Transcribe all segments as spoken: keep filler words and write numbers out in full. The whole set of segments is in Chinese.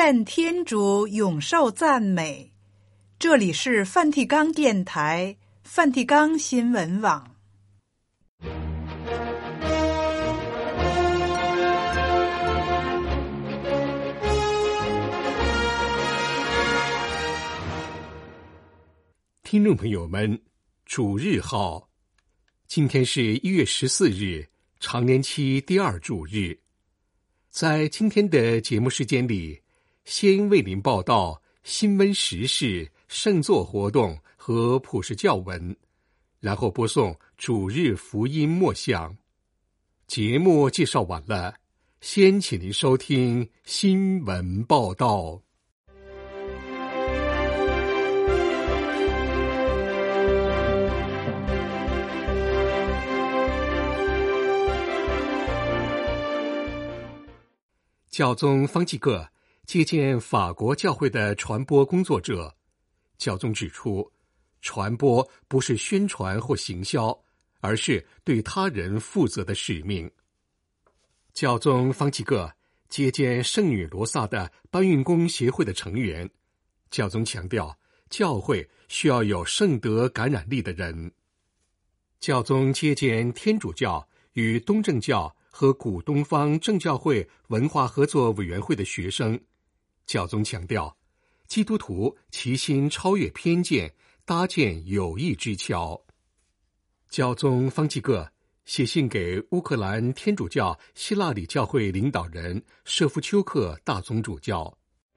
愿天主永受赞美。这里是梵蒂冈电台、梵蒂冈新闻网。 听众朋友们，主日好，今天是一月十四日，常年期第二主日。在今天的节目时间里，先为您报道新闻时事、圣座活动和普世教文，然后播送主日福音默想。节目介绍完了，先请您收听新闻报道。教宗方济各接见法国教会的传播工作者，教宗指出，传播不是宣传或行销，而是对他人负责的使命。教宗方济各接见圣女罗萨的搬运工协会的成员，教宗强调，教会需要有圣德感染力的人。教宗接见天主教与东正教和古东方正教会文化合作委员会的学生，教宗强调，基督徒齐心超越偏见，搭建友谊之桥。教宗方济各写信给乌克兰天主教希腊里教会领导人舍夫丘克大宗主教。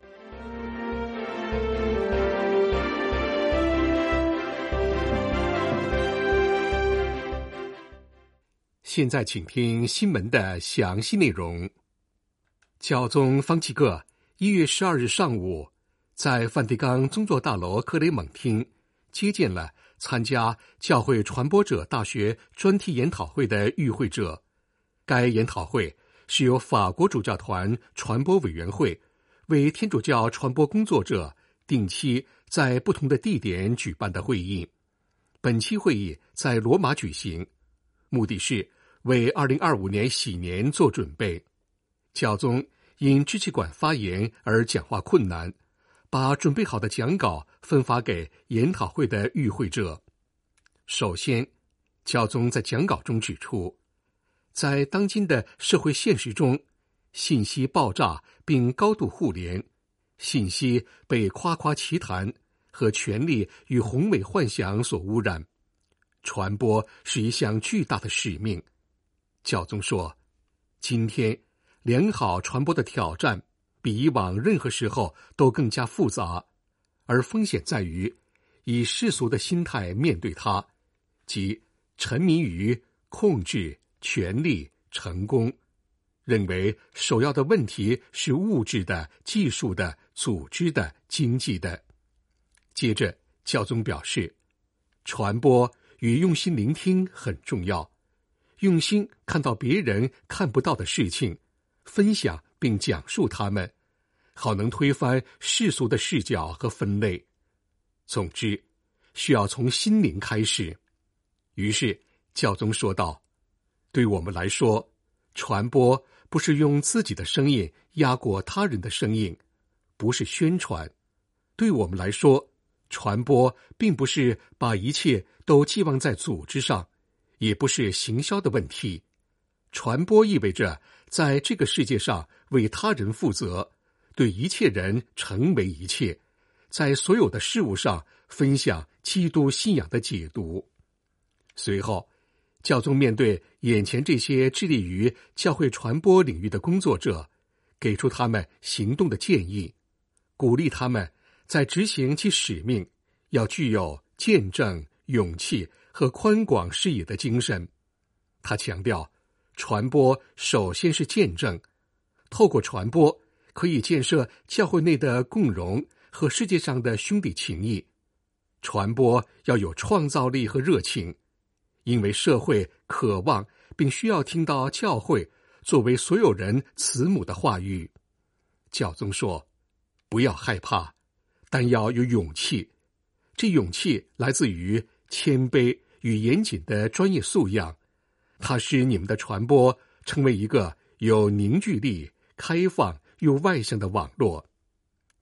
现在请听新闻的详细内容。教宗方济各一月十二日上午在梵蒂冈宗座大楼克雷蒙厅接见了参加教会传播者大学专题研讨会的与会者。该研讨会是由法国主教团传播委员会为天主教传播工作者定期在不同的地点举办的会议。本期会议在罗马举行，目的是为二零二五年喜年做准备。教宗因支气管发炎而讲话困难，把准备好的讲稿分发给研讨会的与会者。首先，教宗在讲稿中指出，在当今的社会现实中，信息爆炸并高度互联，信息被夸夸其谈和权力与宏伟幻想所污染，传播是一项巨大的使命。教宗说，今天良好传播的挑战比以往任何时候都更加复杂，而风险在于以世俗的心态面对它，即沉迷于控制、权力、成功，认为首要的问题是物质的、技术的、组织的、经济的。接着，教宗表示，传播与用心聆听很重要，用心看到别人看不到的事情，分享并讲述它们，好能推翻世俗的视角和分类。总之，需要从心灵开始。于是，教宗说道，对我们来说，传播不是用自己的声音压过他人的声音，不是宣传。对我们来说，传播并不是把一切都寄望在组织上，也不是行销的问题。传播意味着在这个世界上为他人负责，对一切人成为一切，在所有的事物上分享基督信仰的解读。随后，教宗面对眼前这些致力于教会传播领域的工作者，给出他们行动的建议，鼓励他们在执行其使命要具有见证、勇气和宽广视野的精神。他强调，传播首先是见证，透过传播可以建设教会内的共荣和世界上的兄弟情谊。传播要有创造力和热情，因为社会渴望并需要听到教会作为所有人慈母的话语。教宗说，不要害怕，但要有勇气。这勇气来自于谦卑与严谨的专业素养，它使你们的传播成为一个有凝聚力、开放又外向的网络。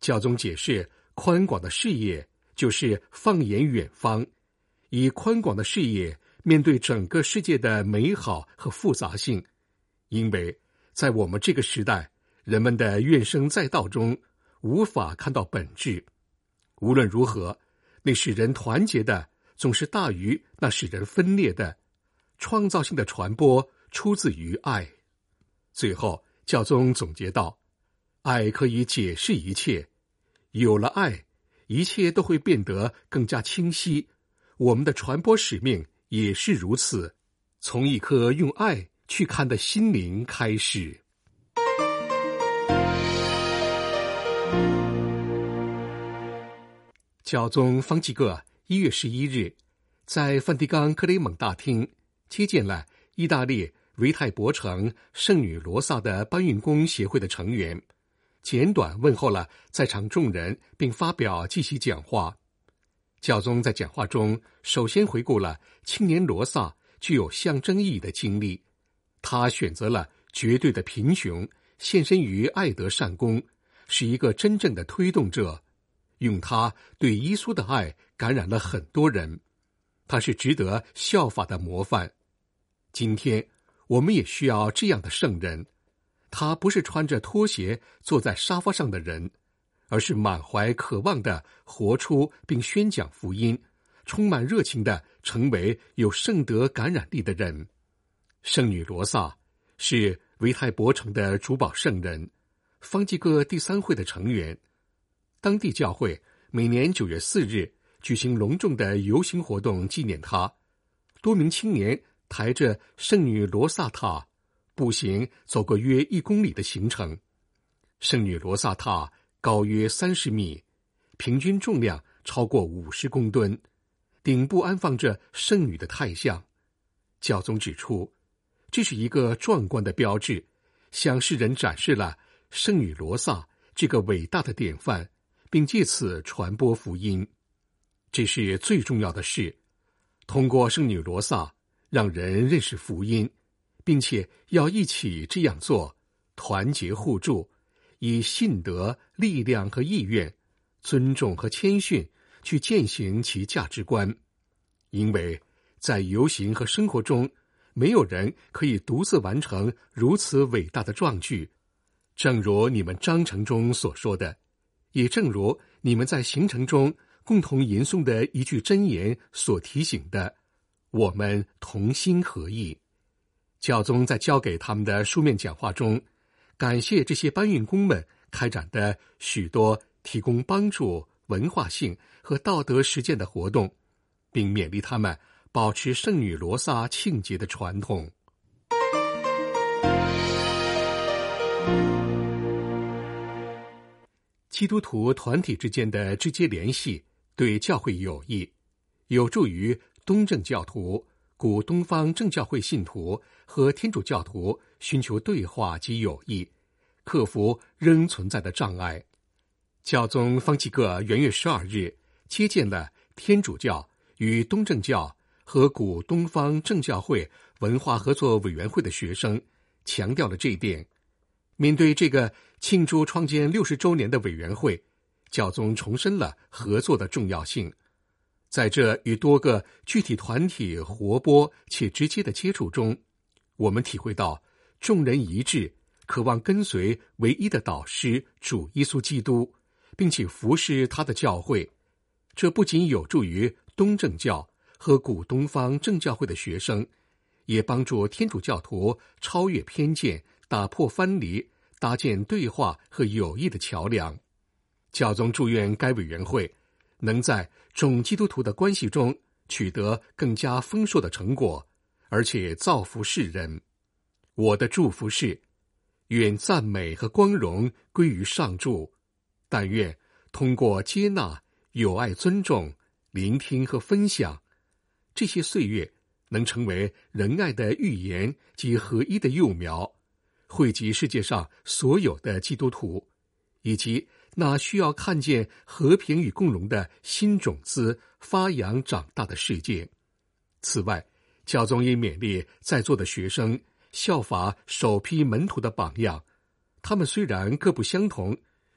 教宗解释，宽广的视野就是放眼远方，以宽广的视野面对整个世界的美好和复杂性。因为在我们这个时代，人们的怨声载道中无法看到本质。无论如何，那使人团结的总是大于那使人分裂的。创造性的传播出自于爱。最后，教宗总结道，爱可以解释一切，有了爱，一切都会变得更加清晰。我们的传播使命也是如此，从一颗用爱去看的心灵开始。教宗方济各一月十一日在梵蒂冈克雷蒙大厅接见了意大利维泰博城圣女罗萨的搬运工协会的成员，简短问候了在场众人，并发表继续讲话。教宗在讲话中首先回顾了青年罗萨具有象征意义的经历，他选择了绝对的贫穷，献身于爱德善功，是一个真正的推动者，用他对耶稣的爱感染了很多人，他是值得效法的模范。今天我们也需要这样的圣人，他不是穿着拖鞋坐在沙发上的人，而是满怀渴望地活出并宣讲福音，充满热情地成为有圣德感染力的人。圣女罗萨是维泰博城的主保圣人，方济各第三会的成员。当地教会每年九月四日举行隆重的游行活动纪念他，多名青年抬着圣女罗萨塔步行走过约一公里的行程。圣女罗萨塔高约三十米，平均重量超过五十公吨，顶部安放着圣女的态像。教宗指出，这是一个壮观的标志，向世人展示了圣女罗萨这个伟大的典范，并借此传播福音。这是最重要的事，通过圣女罗萨让人认识福音，并且要一起这样做，团结互助，以信德、力量和意愿，尊重和谦逊去践行其价值观。因为在游行和生活中，没有人可以独自完成如此伟大的壮举。正如你们章程中所说的，也正如你们在行程中共同吟诵的一句箴言所提醒的，我们同心合意。教宗在交给他们的书面讲话中，感谢这些搬运工们开展的许多提供帮助、文化性和道德实践的活动，并勉励他们保持圣女罗萨庆节的传统。基督徒团体之间的直接联系对教会有益，有助于东正教徒、古东方正教会信徒和天主教徒寻求对话及友谊，克服仍存在的障碍。教宗方济各元月十二日接见了天主教与东正教和古东方正教会文化合作委员会的学生，强调了这一点。面对这个庆祝创建六十周年的委员会，教宗重申了合作的重要性。在这与多个具体团体活泼且直接的接触中，我们体会到众人一致，渴望跟随唯一的导师主耶稣基督，并且服侍他的教会。这不仅有助于东正教和古东方正教会的学生，也帮助天主教徒超越偏见，打破藩篱，搭建对话和友谊的桥梁。教宗祝愿该委员会能在众基督徒的关系中取得更加丰硕的成果，而且造福世人。我的祝福是，愿赞美和光荣归于上主，但愿通过接纳、友爱、尊重、聆听和分享，这些岁月能成为仁爱的预言及合一的幼苗，惠及世界上所有的基督徒，以及那需要看见和平与共荣的新种子发扬长大的世界。此外，教宗也勉励在座的学生效法首批门徒的榜样，他们虽然各不相同，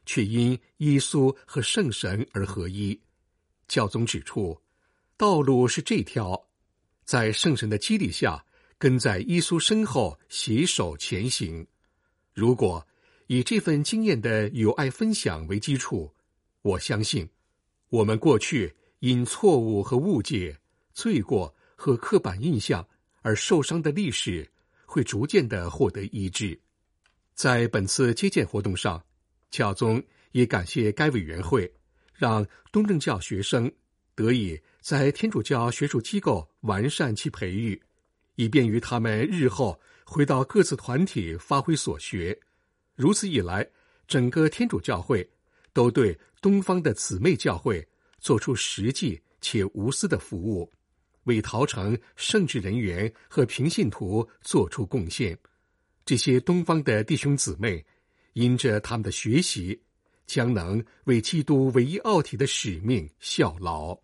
却因耶稣和圣神而合一。教宗指出，道路是这条，在圣神的激励下，跟在耶稣身后携手前行。如果以这份经验的友爱分享为基础，我相信我们过去因错误和误解、罪过和刻板印象而受伤的历史会逐渐地获得医治。在本次接见活动上，教宗也感谢该委员会，让东正教学生得以在天主教学术机构完善其培育，以便于他们日后回到各自团体发挥所学。如此一来，整个天主教会都对东方的姊妹教会做出实际且无私的服务，为陶成圣职人员和平信徒做出贡献。这些东方的弟兄姊妹因着他们的学习，将能为基督唯一奥体的使命效劳。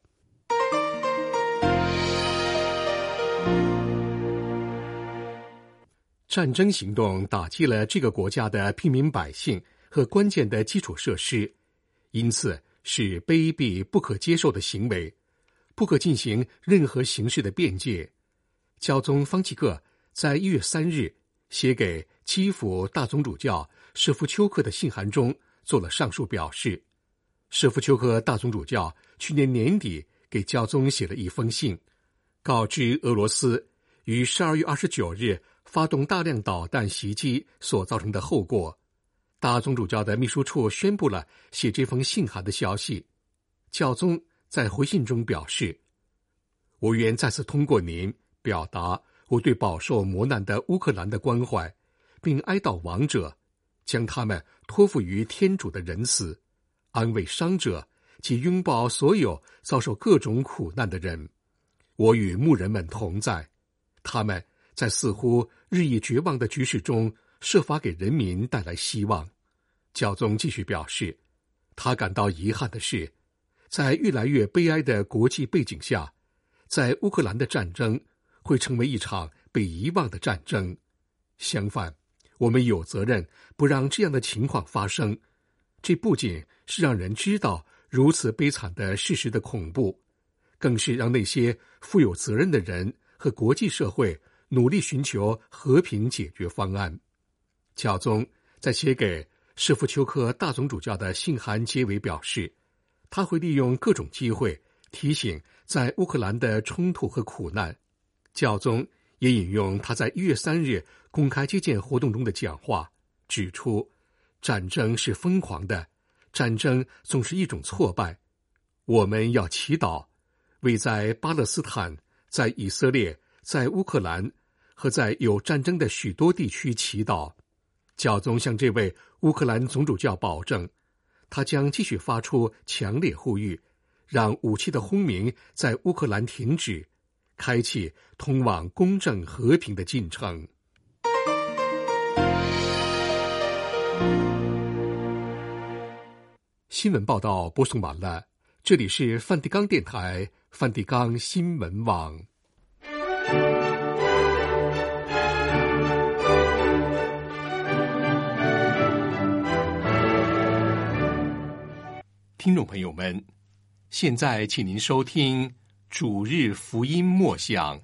战争行动打击了这个国家的平民百姓和关键的基础设施，因此是卑鄙不可接受的行为，不可进行任何形式的辩解。教宗方济各在一月三日写给基辅大总主教舍夫丘克的信函中做了上述表示。舍夫丘克大总主教去年年底给教宗写了一封信，告知俄罗斯于十二月二十九日发动大量导弹袭击所造成的后果。大总主教的秘书处宣布了写这封信函的消息。教宗在回信中表示，我愿再次通过您表达我对饱受磨难的乌克兰的关怀，并哀悼亡者，将他们托付于天主的仁慈，安慰伤者及拥抱所有遭受各种苦难的人。我与牧人们同在，他们在似乎日益绝望的局势中设法给人民带来希望。教宗继续表示，他感到遗憾的是，在越来越悲哀的国际背景下，在乌克兰的战争会成为一场被遗忘的战争。相反，我们有责任不让这样的情况发生。这不仅是让人知道如此悲惨的事实的恐怖，更是让那些负有责任的人和国际社会努力寻求和平解决方案。教宗在写给舍夫丘克大总主教的信函结尾表示，他会利用各种机会提醒在乌克兰的冲突和苦难。教宗也引用他在一月三日公开接见活动中的讲话，指出战争是疯狂的，战争总是一种挫败。我们要祈祷，为在巴勒斯坦、在以色列、在乌克兰和在有战争的许多地区祈祷。教宗向这位乌克兰总主教保证，他将继续发出强烈呼吁，让武器的轰鸣在乌克兰停止，开启通往公正和平的进程。新闻报道播送完了，这里是梵蒂冈电台梵蒂冈新闻网。听众朋友们，现在请您收听主日福音默想。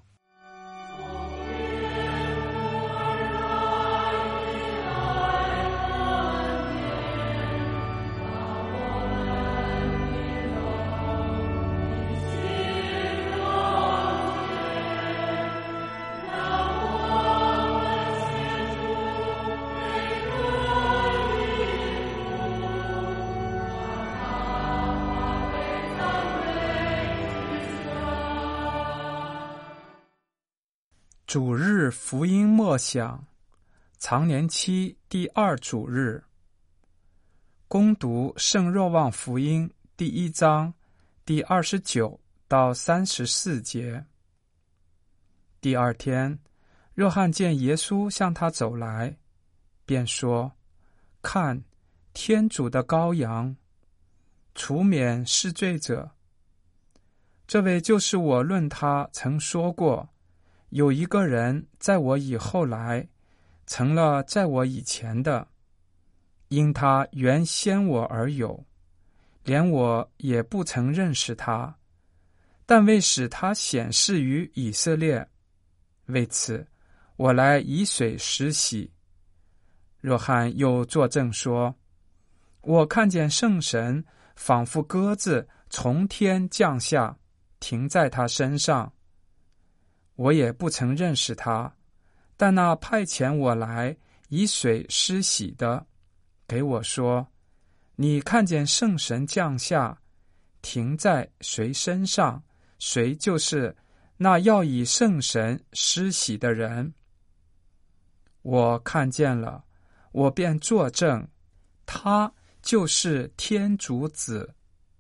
主日福音默想，常年期第二主日，恭读圣若望福音第一章第二十九到三十四节。第二天，若翰见耶稣向他走来，便说：“看，天主的羔羊，除免世罪者。这位就是我论他曾说过，有一个人在我以后来，成了在我以前的， 因他原先我而有，连我也不曾认识他，但为使他显示于以色列，为此我来以水施洗。若翰又作证说，我看见圣神仿佛鸽子从天降下，停在他身上。我也不曾认识他，但那派遣我来以水施洗的给我说，你看见圣神降下，停在谁身上，谁就是那要以圣神施洗的人。我看见了，我便作证，他就是天主子。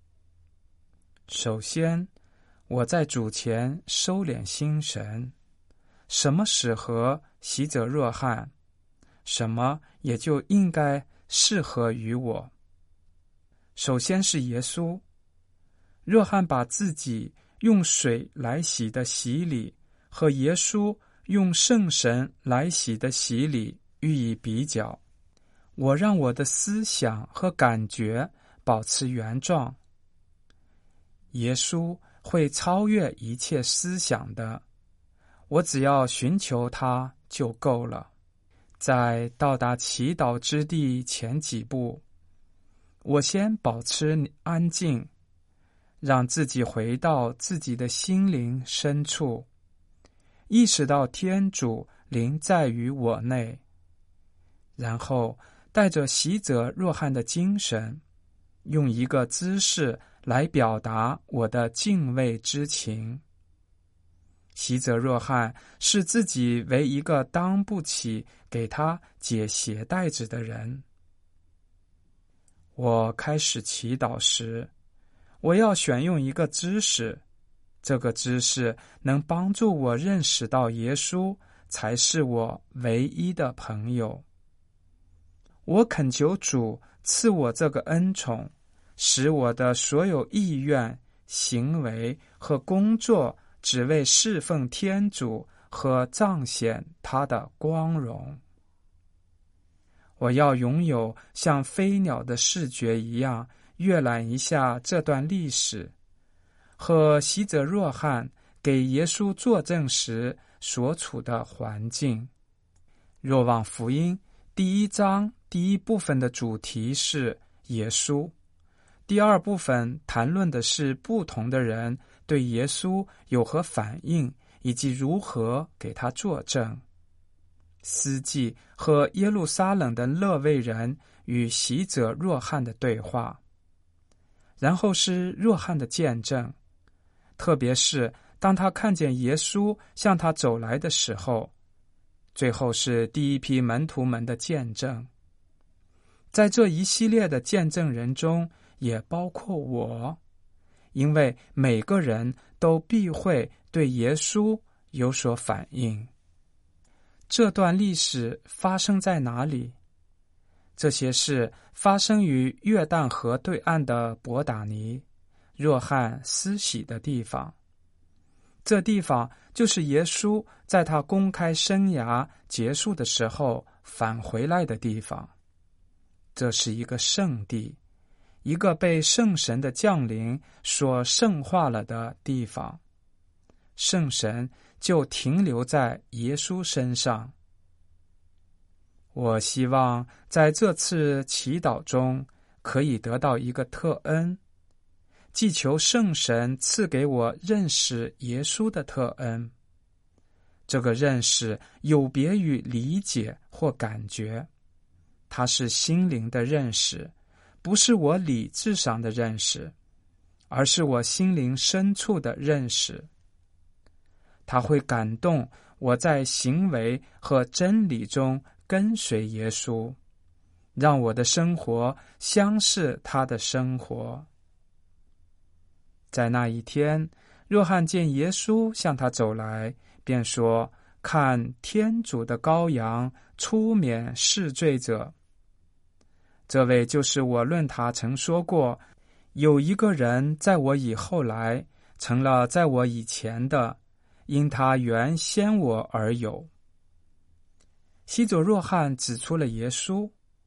首先，我在主前收敛心神，什么适合洗者若翰，什么也就应该适合于我。首先是耶稣，若翰把自己用水来洗的洗礼和耶稣用圣神来洗的洗礼予以比较，我让我的思想和感觉保持原状。耶稣会超越一切思想的，我只要寻求他就够了。在到达祈祷之地前几步，我先保持安静，让自己回到自己的心灵深处，意识到天主临在于我内，然后带着洗者若翰的精神，用一个姿势来表达我的敬畏之情。洗者若翰视自己为一个当不起给他解鞋带子的人。我开始祈祷时，我要选用一个姿势，这个姿势能帮助我认识到耶稣才是我唯一的朋友。我恳求主赐我这个恩宠，使我的所有意愿、行为和工作只为侍奉天主和彰显他的光荣。我要拥有像飞鸟的视觉一样阅览一下这段历史，和洗者若翰给耶稣作证时所处的环境。若望福音第一章第一部分的主题是耶稣，第二部分谈论的是不同的人对耶稣有何反应，以及如何给他作证。司祭和耶路撒冷的勒卫人与洗者若翰的对话，然后是若翰的见证，特别是当他看见耶稣向他走来的时候，最后是第一批门徒们的见证。在这一系列的见证人中，也包括我，因为每个人都必会对耶稣有所反应。这段历史发生在哪里？这些事发生于约旦河对岸的伯达尼，若翰施洗的地方。这地方就是耶稣在他公开生涯结束的时候返回来的地方。这是一个圣地，一个被圣神的降临所圣化了的地方。圣神就停留在耶稣身上。我希望在这次祈祷中可以得到一个特恩，祈求圣神赐给我认识耶稣的特恩。这个认识有别于理解或感觉，它是心灵的认识，不是我理智上的认识，而是我心灵深处的认识。它会感动我在行为和真理中跟随耶稣，让我的生活相似他的生活。在那一天，若翰见耶稣向他走来，便说：看天主的羔羊，出免世罪者。这位就是我论他曾说过，有一个人在我以后来，成了在我以前的，因他原先我而有。洗者若翰指出了耶稣，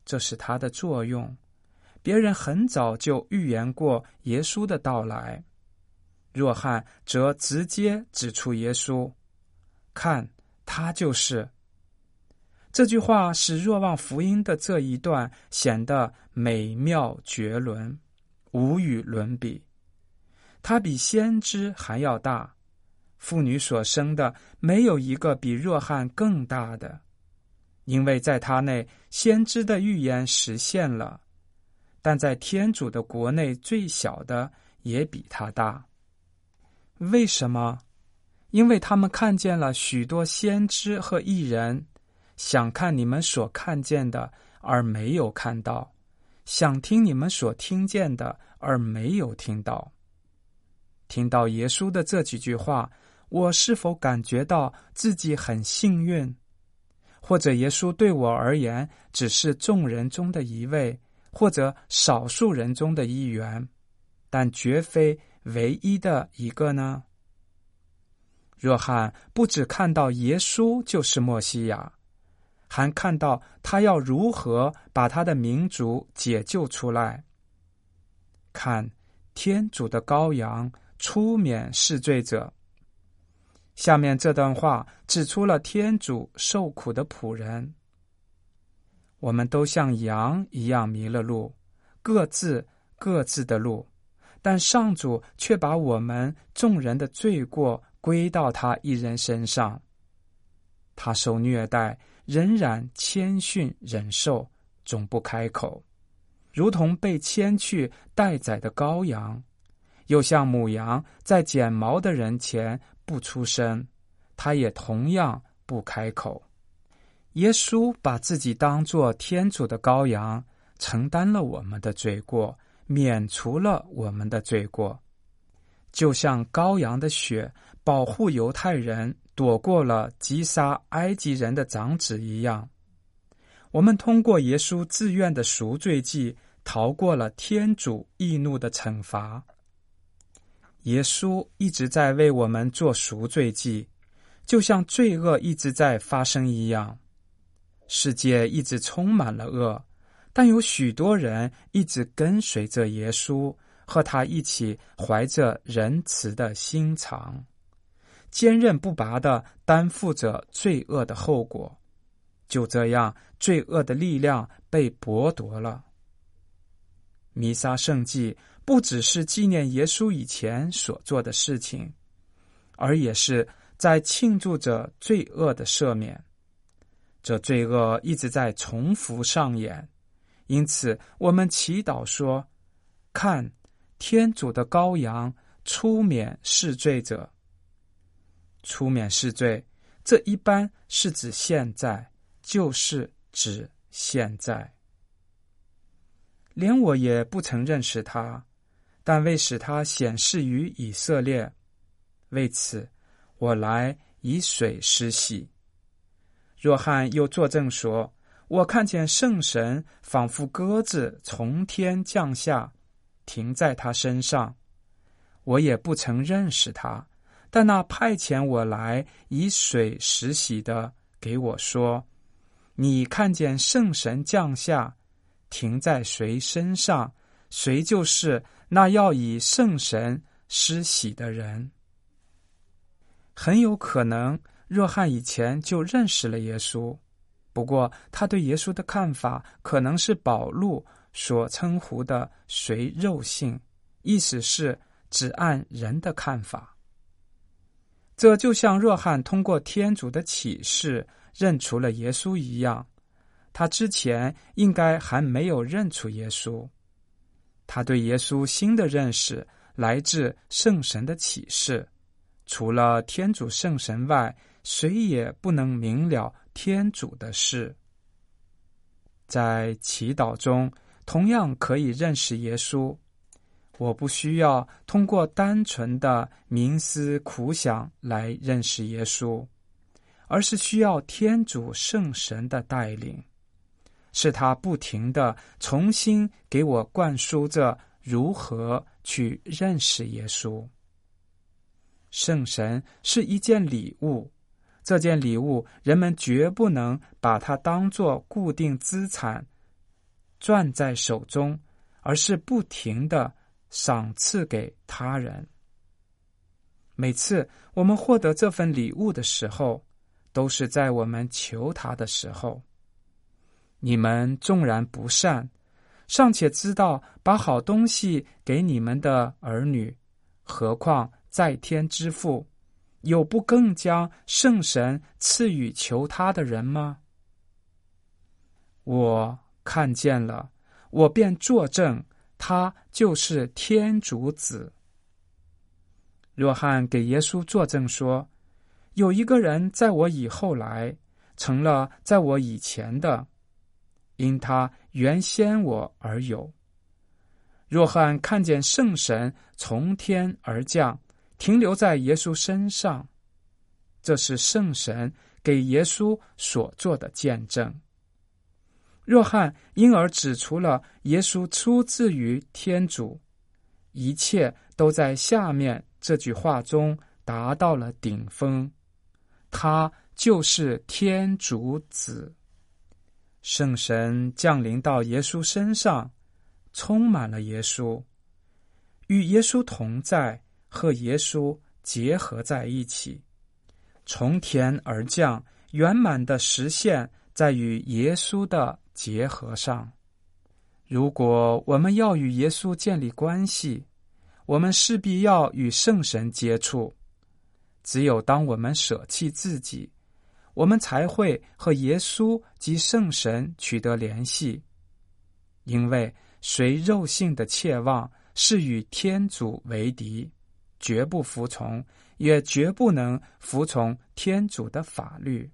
这是它的作用。别人很早就预言过耶稣的到来，若翰则直接指出耶稣，看，他就是。这句话使若望福音的这一段显得美妙绝伦，无与伦比。他比先知还要大，妇女所生的没有一个比若翰更大的，因为在他内先知的预言实现了，但在天主的国内最小的也比他大。为什么？因为他们看见了许多先知和义人，想看你们所看见的而没有看到，想听你们所听见的而没有听到。听到耶稣的这几句话，我是否感觉到自己很幸运？或者耶稣对我而言只是众人中的一位，或者少数人中的一员，但绝非唯一的一个呢？若翰不只看到耶稣就是默西亚，还看到他要如何把他的民族解救出来。看，天主的羔羊出免世罪者。下面这段话指出了天主受苦的仆人。我们都像羊一样迷了路，各自各自的路，但上主却把我们众人的罪过归到他一人身上。他受虐待，仍然谦逊忍受，总不开口，如同被牵去待宰的羔羊，又像母羊在剪毛的人前不出声，他也同样不开口。耶稣把自己当作天主的羔羊，承担了我们的罪过，免除了我们的罪过，就像羔羊的血保护犹太人躲过了击杀埃及人的长子一样。我们通过耶稣自愿的赎罪祭，逃过了天主易怒的惩罚。耶稣一直在为我们做赎罪祭，就像罪恶一直在发生一样。世界一直充满了恶，但有许多人一直跟随着耶稣，和他一起怀着仁慈的心肠，坚韧不拔地担负着罪恶的后果。就这样，罪恶的力量被剥夺了。弥撒圣祭不只是纪念耶稣以前所做的事情，而也是在庆祝着罪恶的赦免。这罪恶一直在重复上演，因此我们祈祷说，看，天主的羔羊出免世罪者。出免世罪，这一般是指现在，就是指现在。连我也不曾认识他，但为使他显示于以色列，为此我来以水施洗。若翰又作证说，我看见圣神仿佛鸽子从天降下，停在他身上。我也不曾认识他，但那派遣我来以水施洗的给我说，你看见圣神降下，停在谁身上，谁就是那要以圣神施洗的人。很有可能若翰以前就认识了耶稣，不过他对耶稣的看法可能是保禄所称呼的随肉性，意思是只按人的看法。这就像若翰通过天主的启示认出了耶稣一样，他之前应该还没有认出耶稣。他对耶稣新的认识来自圣神的启示，除了天主圣神外，谁也不能明了天主的事。在祈祷中同样可以认识耶稣，我不需要通过单纯的冥思苦想来认识耶稣，而是需要天主圣神的带领，是他不停地重新给我灌输着如何去认识耶稣。圣神是一件礼物，这件礼物人们绝不能把它当作固定资产攥在手中，而是不停地赏赐给他人。每次我们获得这份礼物的时候，都是在我们求他的时候。你们纵然不善，尚且知道把好东西给你们的儿女，何况在天之父，有不更将圣神赐予求他的人吗？我看见了，我便作证，他就是天主子。若翰给耶稣作证说，有一个人在我以后来，成了在我以前的，因他原先我而有。若翰看见圣神从天而降，停留在耶稣身上，这是圣神给耶稣所做的见证。若翰因而指出了耶稣出自于天主，一切都在下面这句话中达到了顶峰，他就是天主子。圣神降临到耶稣身上，充满了耶稣，与耶稣同在，和耶稣结合在一起，从天而降，圆满的实现在与耶稣的结合上。如果我们要与耶稣建立关系，我们势必要与圣神接触。只有当我们舍弃自己，我们才会和耶稣及圣神取得联系。因为随肉性的切望是与天主为敌，绝不服从，也绝不能服从天主的法律。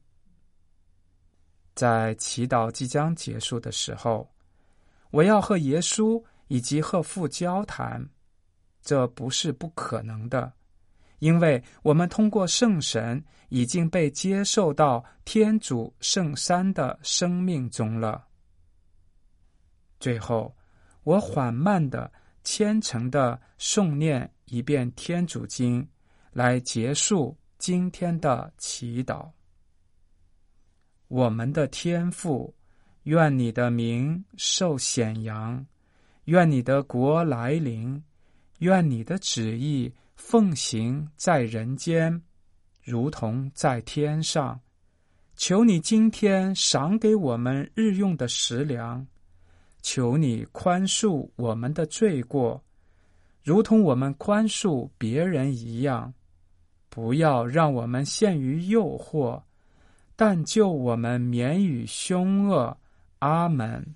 在祈祷即将结束的时候，我要和耶稣以及和父交谈，这不是不可能的，因为我们通过圣神已经被接受到天主圣三的生命中了。最后，我缓慢地、虔诚地诵念一遍天主经，来结束今天的祈祷。我们的天父，愿你的名受显扬，愿你的国来临，愿你的旨意奉行在人间，如同在天上。求你今天赏给我们日用的食粮，求你宽恕我们的罪过，如同我们宽恕别人一样。不要让我们陷于诱惑，但救我们免于凶恶。阿门。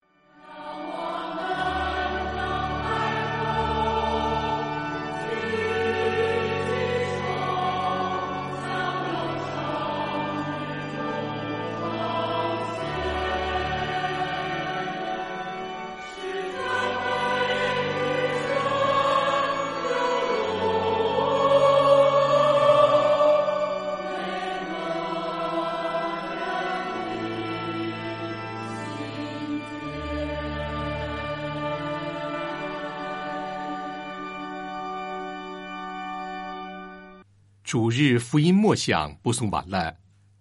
主日福音默想播送完了。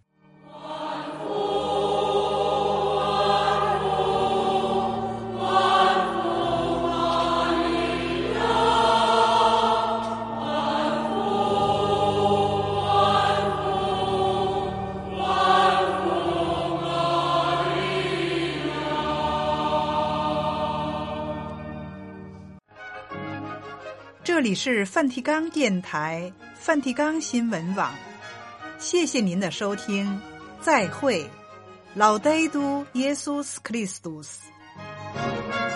这里是梵蒂冈电台梵蒂冈新闻网，谢谢您的收听，再会，老戴都耶稣斯克里斯多斯。